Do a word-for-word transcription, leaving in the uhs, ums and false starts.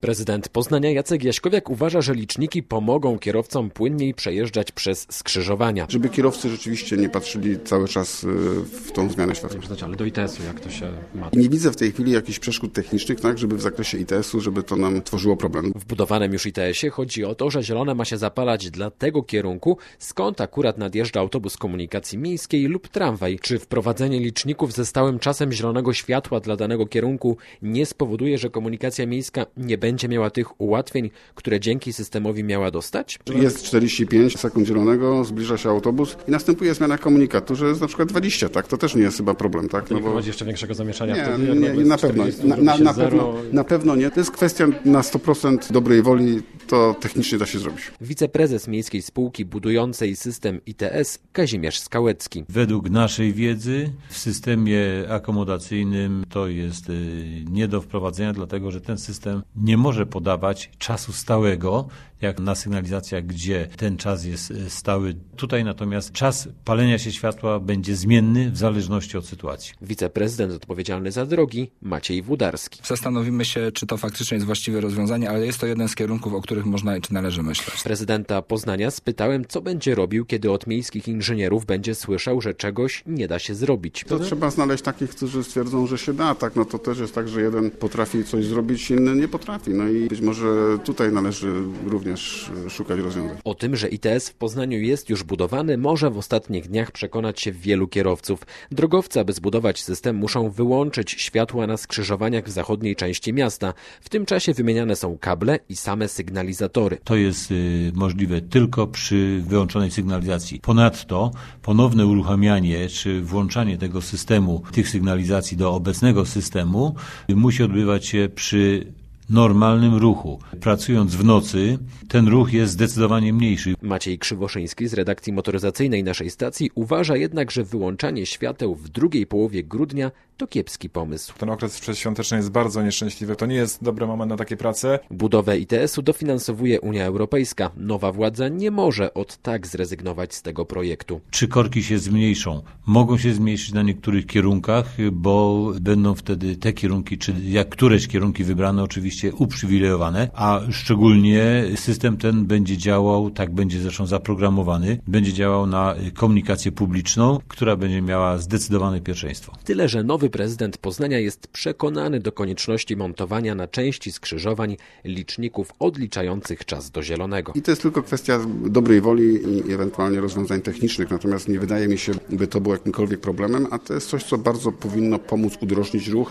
Prezydent Poznania Jacek Jaśkowiak uważa, że liczniki pomogą kierowcom płynniej przejeżdżać przez skrzyżowania. Żeby kierowcy rzeczywiście nie patrzyli cały czas w tą zmianę światła. Ale do I T S-u jak to się ma? Nie widzę w tej chwili jakichś przeszkód technicznych, tak, żeby w zakresie I T S-u, żeby to nam tworzyło problem. W budowanym już I T S-ie chodzi o to, że zielone ma się zapalać dla tego kierunku, skąd akurat nadjeżdża autobus komunikacji miejskiej lub tramwaj. Czy wprowadzenie liczników ze stałym czasem zielonego światła dla danego kierunku nie spowoduje, że komunikacja miejska nie będzie miała tych ułatwień, które dzięki systemowi miała dostać? Jest czterdzieści pięć sekund zielonego, zbliża się autobus i następuje zmiana komunikatu, że jest na przykład dwadzieścia, tak? To też nie jest chyba problem, tak? To nie prowadzi jeszcze większego zamieszania nie, wtedy? Nie, nie, na pewno. Na, na, na, pewno na pewno nie. To jest kwestia na sto procent dobrej woli, to technicznie da się zrobić. Wiceprezes miejskiej spółki budującej system I T S Kazimierz Skałecki. Według naszej wiedzy w systemie akomodacyjnym to jest nie do wprowadzenia, dlatego że ten system nie może podawać czasu stałego, jak na sygnalizacjach, gdzie ten czas jest stały. Tutaj natomiast czas palenia się światła będzie zmienny w zależności od sytuacji. Wiceprezydent odpowiedzialny za drogi Maciej Włodarski. Zastanowimy się, czy to faktycznie jest właściwe rozwiązanie, ale jest to jeden z kierunków, o których można i czy należy myśleć. Prezydenta Poznania spytałem, co będzie robił, kiedy od miejskich inżynierów będzie słyszał, że czegoś nie da się zrobić. To trzeba znaleźć takich, którzy stwierdzą, że się da. Tak, no to też jest tak, że jeden potrafi coś zrobić, inny nie potrafi. No i być może tutaj należy również szukać rozwiązań. O tym, że I T S w Poznaniu jest już budowany, może w ostatnich dniach przekonać się wielu kierowców. Drogowcy, aby zbudować system, muszą wyłączyć światła na skrzyżowaniach w zachodniej części miasta. W tym czasie wymieniane są kable i same sygnalizatory. To jest y, możliwe tylko przy wyłączonej sygnalizacji. Ponadto ponowne uruchamianie czy włączanie tego systemu, tych sygnalizacji do obecnego systemu y, musi odbywać się przy normalnym ruchu. Pracując w nocy, ten ruch jest zdecydowanie mniejszy. Maciej Krzywoszyński z redakcji motoryzacyjnej naszej stacji uważa jednak, że wyłączanie świateł w drugiej połowie grudnia to kiepski pomysł. Ten okres przedświąteczny jest bardzo nieszczęśliwy. To nie jest dobry moment na takie prace. Budowę I T S-u dofinansowuje Unia Europejska. Nowa władza nie może od tak zrezygnować z tego projektu. Czy korki się zmniejszą? Mogą się zmniejszyć na niektórych kierunkach, bo będą wtedy te kierunki, czy jak któreś kierunki wybrane oczywiście uprzywilejowane, a szczególnie system ten będzie działał, tak będzie zresztą zaprogramowany, będzie działał na komunikację publiczną, która będzie miała zdecydowane pierwszeństwo. Tyle, że nowy prezydent Poznania jest przekonany do konieczności montowania na części skrzyżowań liczników odliczających czas do zielonego. I to jest tylko kwestia dobrej woli i ewentualnie rozwiązań technicznych, natomiast nie wydaje mi się, by to było jakimkolwiek problemem, a to jest coś, co bardzo powinno pomóc udrożnić ruch